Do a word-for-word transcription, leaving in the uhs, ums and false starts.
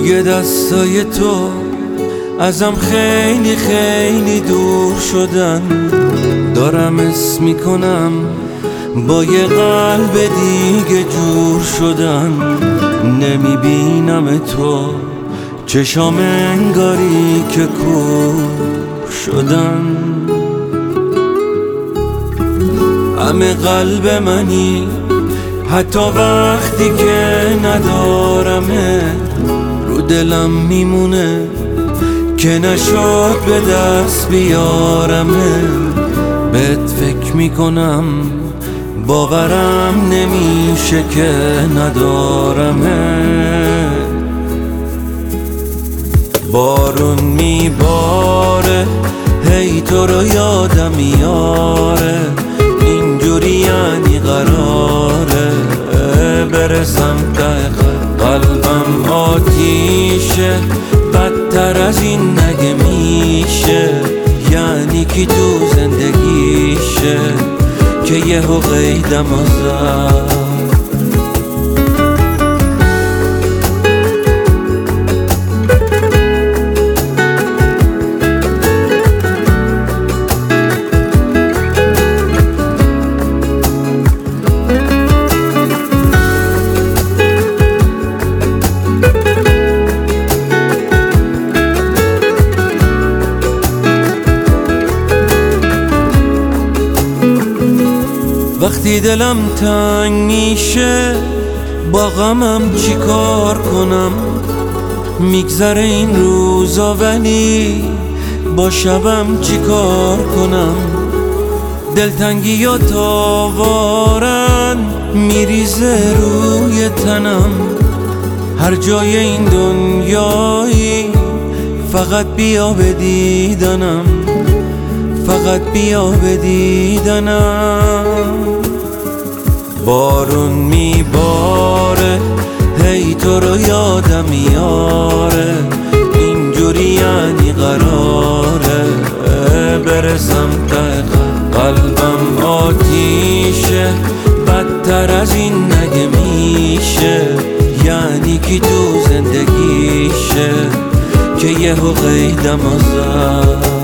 دیگه دستای تو ازم خیلی خیلی دور شدن. دارم اسم میکنم با یه قلب دیگه جور شدن. نمیبینم تو چشام انگاری که کور شدن. همه قلب منی حتی وقتی که ندارمه، رو دلم میمونه که نشد به دست بیارمه. بهت فکر میکنم باورم نمیشه که ندارمه. بارون میباره هی تو رو یادم میاره، اینجوری یعنی قراره برسم ته قلبم آتیشه. بدتر از این نگه میشه، یعنی کی تو زندگیشه که یهو قیدم آزد. وقتی دلم تنگ میشه با غمم چی کار کنم؟ میگذره این روزا ولی با شبم چی کار کنم؟ دلتنگی یا تاوارن میریزه روی تنم. هر جای این دنیایی فقط بیا به دیدنم، فقط بیا به دیدنم. بارون میباره هی تو رو یادم میاره، اینجوری یعنی قراره برسم ته قلبم آتیشه. بدتر از این نگه میشه، یعنی کی تو زندگیشه که یهو قیدم آزد.